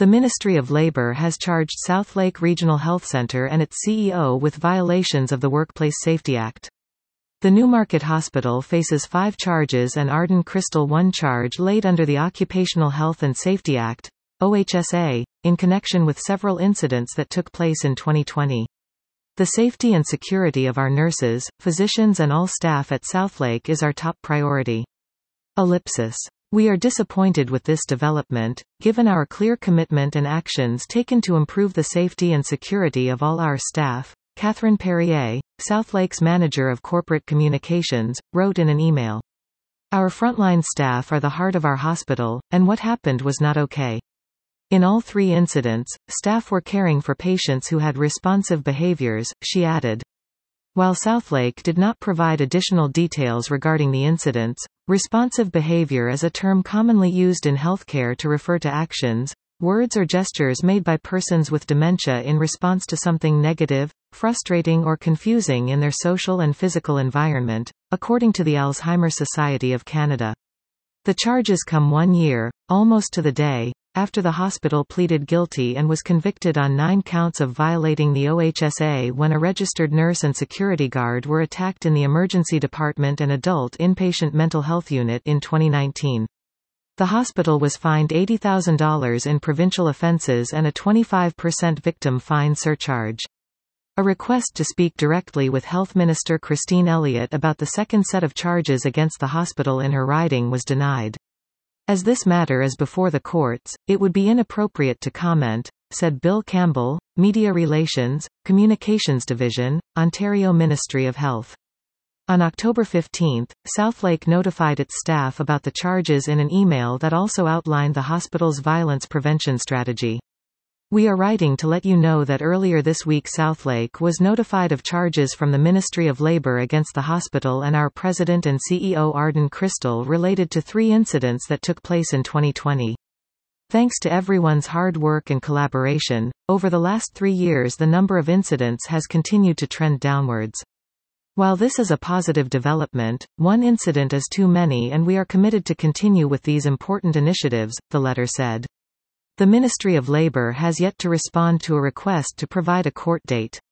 The Ministry of Labor has charged Southlake Regional Health Center and its CEO with violations of the Workplace Safety Act. The Newmarket Hospital faces 5 charges and Arden Crystal 1 charge laid under the Occupational Health and Safety Act, OHSA, in connection with several incidents that took place in 2020. The safety and security of our nurses, physicians and all staff at Southlake is our top priority. Ellipsis. We are disappointed with this development, given our clear commitment and actions taken to improve the safety and security of all our staff, Catherine Perrier, Southlake's manager of corporate communications, wrote in an email. Our frontline staff are the heart of our hospital, and what happened was not okay. In all 3 incidents, staff were caring for patients who had responsive behaviors, she added. While Southlake did not provide additional details regarding the incidents, responsive behavior is a term commonly used in healthcare to refer to actions, words or gestures made by persons with dementia in response to something negative, frustrating or confusing in their social and physical environment, according to the Alzheimer's Society of Canada. The charges come 1 year, almost to the day, after the hospital pleaded guilty and was convicted on 9 counts of violating the OHSA when a registered nurse and security guard were attacked in the emergency department and adult inpatient mental health unit in 2019. The hospital was fined $80,000 in provincial offences and a 25% victim fine surcharge. A request to speak directly with Health Minister Christine Elliott about the second set of charges against the hospital in her riding was denied. As this matter is before the courts, it would be inappropriate to comment, said Bill Campbell, Media Relations, Communications Division, Ontario Ministry of Health. On October 15, Southlake notified its staff about the charges in an email that also outlined the hospital's violence prevention strategy. We are writing to let you know that earlier this week Southlake was notified of charges from the Ministry of Labour against the hospital and our President and CEO Arden Crystal related to 3 incidents that took place in 2020. Thanks to everyone's hard work and collaboration, over the last 3 years the number of incidents has continued to trend downwards. While this is a positive development, 1 incident is too many and we are committed to continue with these important initiatives, the letter said. The Ministry of Labour has yet to respond to a request to provide a court date.